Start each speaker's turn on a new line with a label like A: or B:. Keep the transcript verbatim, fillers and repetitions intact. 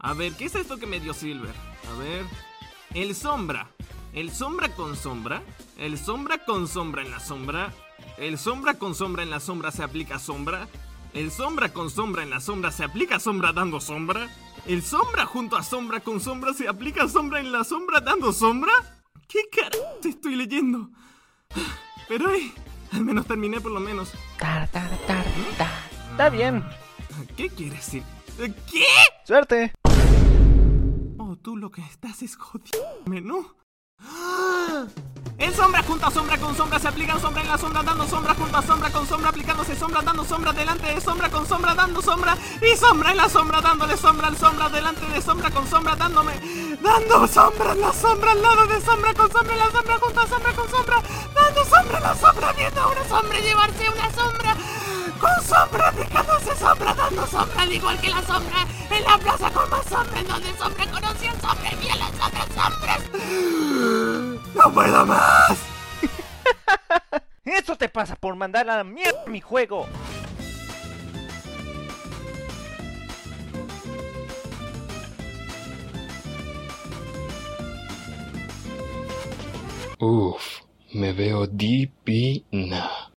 A: A ver, ¿qué es esto que me dio Silver? A ver... El sombra. El sombra con sombra. El sombra con sombra en la sombra. El sombra con sombra en la sombra se aplica sombra. El sombra con sombra en la sombra se aplica sombra dando sombra. El sombra junto a sombra con sombra se aplica sombra en la sombra dando sombra. ¿Qué carajo estoy leyendo? Pero hey, al menos terminé por lo menos.
B: Tar, tar, tar, tar. Está bien.
A: ¿Qué quieres decir? ¿Qué?
B: Suerte.
A: Oh, tú lo que estás es jodiéndome, ¿no? En sombra junto a sombra con sombra se aplican sombra en la sombra dando sombra junto a sombra con sombra aplicándose sombra dando sombra delante de sombra con sombra dando sombra y sombra en la sombra dándole sombra al sombra delante de sombra con sombra dándome dando sombra en la sombra al lado de sombra con sombra en la sombra junto a sombra con sombra dando sombra en la sombra viendo a una sombra llevarse una sombra con sombra aplicándose sombra dando sombra al igual que la sombra en la plaza con más sombra en donde sombra conocía sombra y vi a las otras sombras. ¡No puedo más!
B: Eso te pasa por mandar a la mierda mi juego.
C: Uf, me veo divina.